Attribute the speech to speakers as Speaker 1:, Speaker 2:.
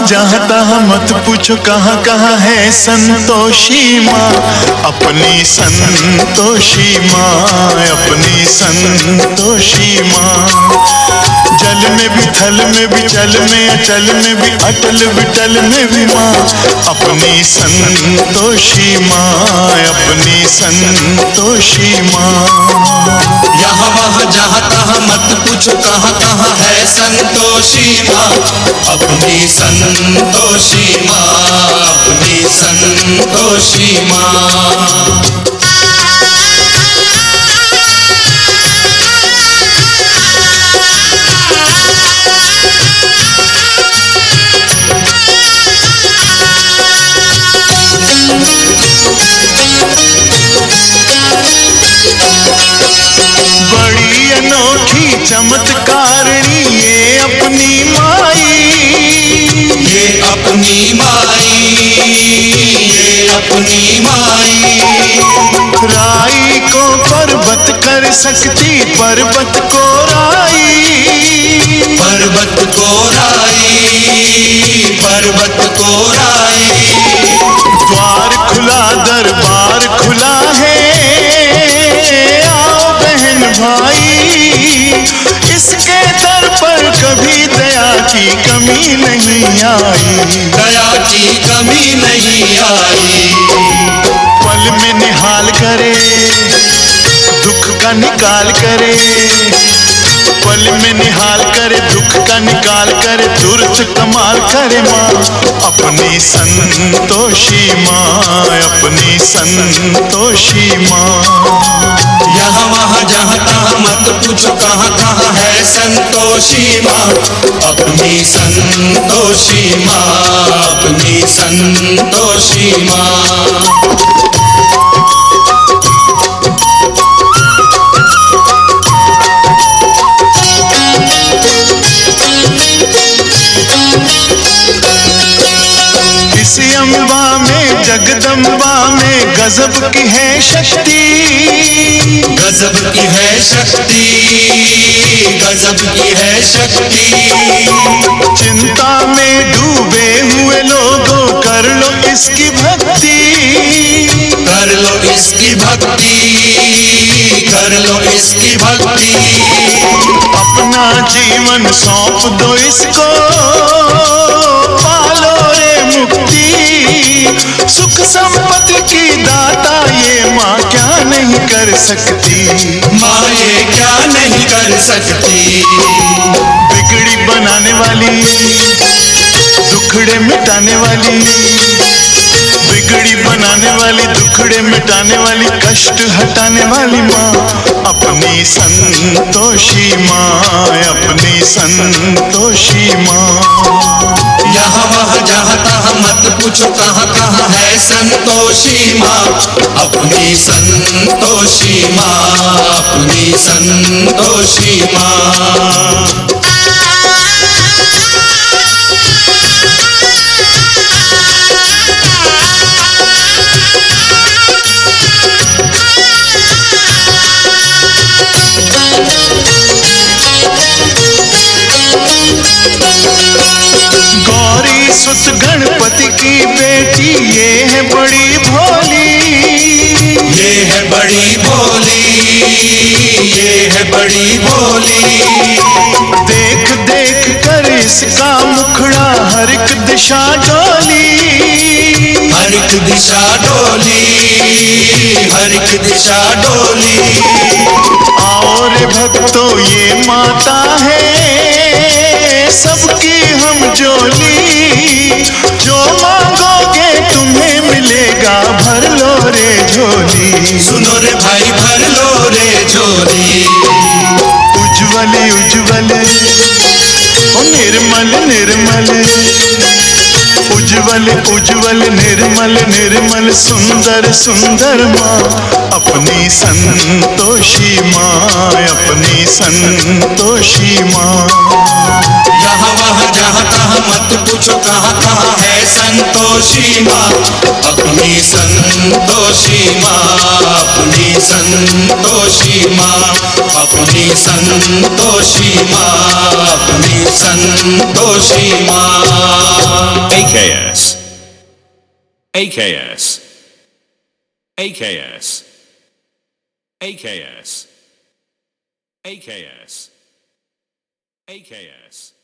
Speaker 1: जहाँ तहाँ मत पूछो कहाँ कहाँ है संतोषी माँ, अपनी संतोषी माँ, अपनी संतोषी माँ। जल में भी थल में भी चल में अचल में भी अटल विटल में भी माँ, अपनी संतोषी माँ, अपनी संतोषी माँ।
Speaker 2: यहाँ वहाँ जहाँ तहाँ मत पूछो कहाँ कहाँ है संतोषी माँ, अपनी संतोषी माँ, अपनी संतोषी माँ।
Speaker 1: बड़ी अनोखी चमत्कारिणी ये अपनी माई,
Speaker 2: ये अपनी माई, ये अपनी माई।
Speaker 1: राई को पर्वत कर सकती पर्वत को राई,
Speaker 2: पर्वत को राई, पर्वत को राई।
Speaker 1: द्वार खुला दरबार खुला है, आओ बहन भाई, इसके दर पर कभी दया की कमी नहीं आई,
Speaker 2: दया की कमी नहीं आई।
Speaker 1: पल में निहाल करे दुख का निकाल करे, पल में निहाल करे दुख का निकाल करे, तुरंत कमाल करे माँ, अपनी संतोषी माँ, अपनी संतोषी माँ।
Speaker 2: यहाँ वहाँ जहाँ तहाँ मत पूछो कहाँ कहाँ है संतोषी माँ, अपनी संतोषी माँ, अपनी संतोषी माँ।
Speaker 1: इसी अम्बा में जगदम्बा में गजब की है शक्ति,
Speaker 2: गजब की है शक्ति, गजब की है शक्ति।
Speaker 1: चिंता में डूबे हुए लोगों कर लो इसकी भक्ति,
Speaker 2: कर लो इसकी भक्ति, कर लो इसकी भक्ति।
Speaker 1: अपना जीवन सौंप दो इसको, पालो रे मुक्ति, सुख संपत्ति की दाता ये माँ क्या नहीं कर सकती,
Speaker 2: माँ ये क्या नहीं कर सकती।
Speaker 1: बिगड़ी बनाने वाली दुखड़े मिटाने वाली, बिगड़ी बनाने वाली दुखड़े मिटाने वाली, कष्ट हटाने वाली माँ, अपनी संतोषी माँ, अपनी संतोषी माँ।
Speaker 2: यहाँ वहाँ जहाँ तहाँ मत पूछो कहाँ कहाँ है संतोषी माँ, अपनी संतोषी माँ, अपनी संतोषी माँ।
Speaker 1: गौरी सुत गणपति की बेटी ये है बड़ी भोली,
Speaker 2: ये है बड़ी भोली, ये है बड़ी भोली।
Speaker 1: देख देख कर इसका मुखड़ा हर एक दिशा डोली,
Speaker 2: हर एक दिशा डोली, हर एक दिशा डोली।
Speaker 1: आओ रे भक्तों ये माता है सबकी हम जोली, जो मांगोगे तुम्हें मिलेगा भर लो रे झोली।
Speaker 2: सुनो रे भाई भर लो रे झोली।
Speaker 1: उज्ज्वल उज्ज्वल ओ निर्मल निर्मल, उज्ज्वल उज्ज्वल निर्मल निर्मल, सुंदर सुंदर माँ, अपनी संतोषी माँ, अपनी संतोषी माँ।
Speaker 2: यहाँ वहाँ जहाँ तहाँ मत पूछो कहाँ कहाँ है संतोषी माँ, अपनी संतोषी माँ, अपनी संतोषी माँ, अपनी संतोषी माँ, अपनी संतोषी माँ।
Speaker 3: AKS AKS AKS AKS AKS AKS